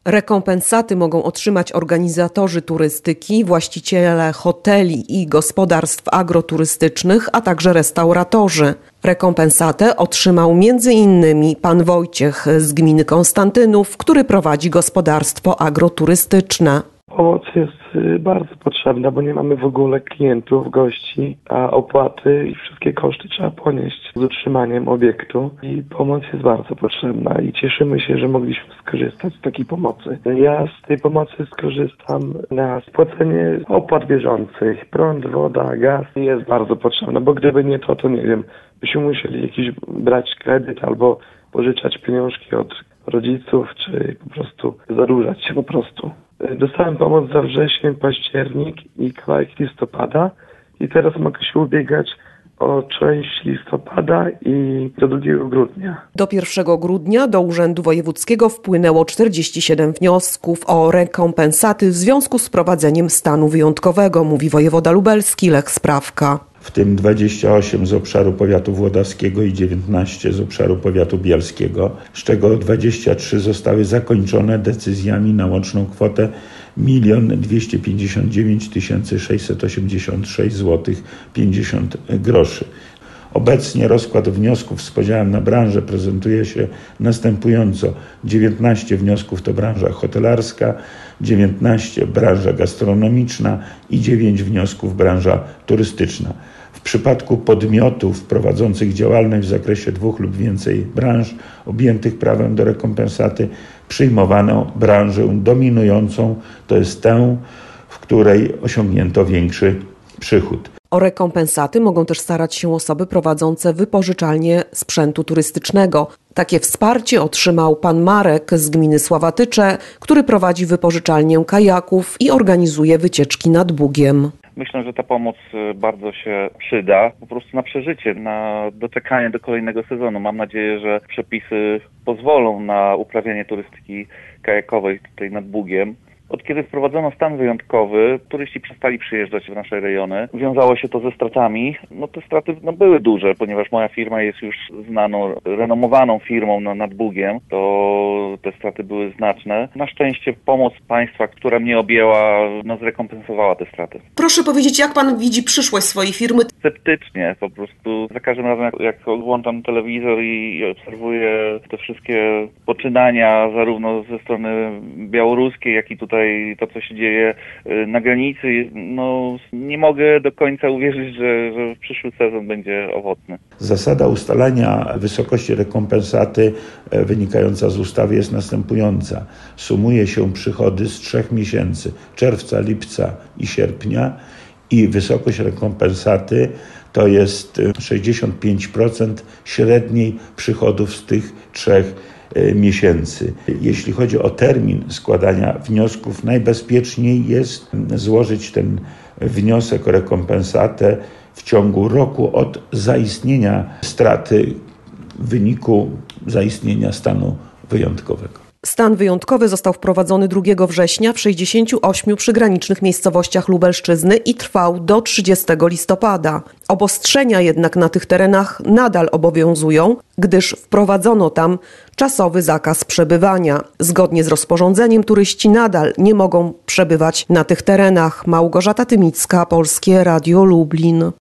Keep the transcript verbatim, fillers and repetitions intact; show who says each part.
Speaker 1: Rekompensaty mogą otrzymać organizatorzy turystyki, właściciele hoteli i gospodarstw agroturystycznych, a także restauratorzy. Rekompensatę otrzymał między innymi pan Wojciech z gminy Konstantynów, który prowadzi gospodarstwo agroturystyczne.
Speaker 2: Pomoc jest bardzo potrzebna, bo nie mamy w ogóle klientów, gości, a opłaty i wszystkie koszty trzeba ponieść z utrzymaniem obiektu i pomoc jest bardzo potrzebna i cieszymy się, że mogliśmy skorzystać z takiej pomocy. Ja z tej pomocy skorzystam na spłacenie opłat bieżących, prąd, woda, gaz jest bardzo potrzebna, bo gdyby nie to, to nie wiem, byśmy musieli jakiś brać kredyt albo pożyczać pieniążki od rodziców, czy po prostu zadłużać się po prostu. Dostałem pomoc za wrzesień, październik i kawałek listopada i teraz mogę się ubiegać o część listopada i do drugiego grudnia.
Speaker 1: Do pierwszego grudnia do Urzędu Wojewódzkiego wpłynęło czterdzieści siedem wniosków o rekompensaty w związku z wprowadzeniem stanu wyjątkowego, mówi wojewoda lubelski Lech Sprawka.
Speaker 3: W tym dwadzieścia osiem z obszaru powiatu włodawskiego i dziewiętnaście z obszaru powiatu bielskiego, z czego dwadzieścia trzy zostały zakończone decyzjami na łączną kwotę milion dwieście pięćdziesiąt dziewięć tysięcy sześćset osiemdziesiąt sześć złotych pięćdziesiąt groszy. Obecnie rozkład wniosków z podziałem na branże prezentuje się następująco. dziewiętnaście wniosków to branża hotelarska, dziewiętnaście branża gastronomiczna i dziewięć wniosków branża turystyczna. W przypadku podmiotów prowadzących działalność w zakresie dwóch lub więcej branż objętych prawem do rekompensaty przyjmowano branżę dominującą, to jest tę, w której osiągnięto większy przychód.
Speaker 1: O rekompensaty mogą też starać się osoby prowadzące wypożyczalnie sprzętu turystycznego. Takie wsparcie otrzymał pan Marek z gminy Sławatycze, który prowadzi wypożyczalnię kajaków i organizuje wycieczki nad Bugiem.
Speaker 4: Myślę, że ta pomoc bardzo się przyda po prostu na przeżycie, na doczekanie do kolejnego sezonu. Mam nadzieję, że przepisy pozwolą na uprawianie turystyki kajakowej tutaj nad Bugiem. Od kiedy wprowadzono stan wyjątkowy, turyści przestali przyjeżdżać w nasze rejony. Wiązało się to ze stratami. No te straty no, były duże, ponieważ moja firma jest już znaną, renomowaną firmą no, nad Bugiem. To te straty były znaczne. Na szczęście pomoc państwa, która mnie objęła, no, zrekompensowała te straty.
Speaker 1: Proszę powiedzieć, jak pan widzi przyszłość swojej firmy?
Speaker 4: Sceptycznie, po prostu za każdym razem jak, jak włączam telewizor i obserwuję te wszystkie poczynania zarówno ze strony białoruskiej, jak i tutaj to, co się dzieje na granicy, no nie mogę do końca uwierzyć, że, że przyszły sezon będzie owocny.
Speaker 3: Zasada ustalania wysokości rekompensaty wynikająca z ustawy jest następująca. Sumuje się przychody z trzech miesięcy, czerwca, lipca i sierpnia i wysokość rekompensaty to jest sześćdziesiąt pięć procent średniej przychodów z tych trzech miesięcy. Jeśli chodzi o termin składania wniosków, najbezpieczniej jest złożyć ten wniosek o rekompensatę w ciągu roku od zaistnienia straty w wyniku zaistnienia stanu wyjątkowego.
Speaker 1: Stan wyjątkowy został wprowadzony drugiego września w sześćdziesięciu ośmiu przygranicznych miejscowościach Lubelszczyzny i trwał do trzydziestego listopada. Obostrzenia jednak na tych terenach nadal obowiązują, gdyż wprowadzono tam czasowy zakaz przebywania. Zgodnie z rozporządzeniem turyści nadal nie mogą przebywać na tych terenach. Małgorzata Tymicka, Polskie Radio Lublin.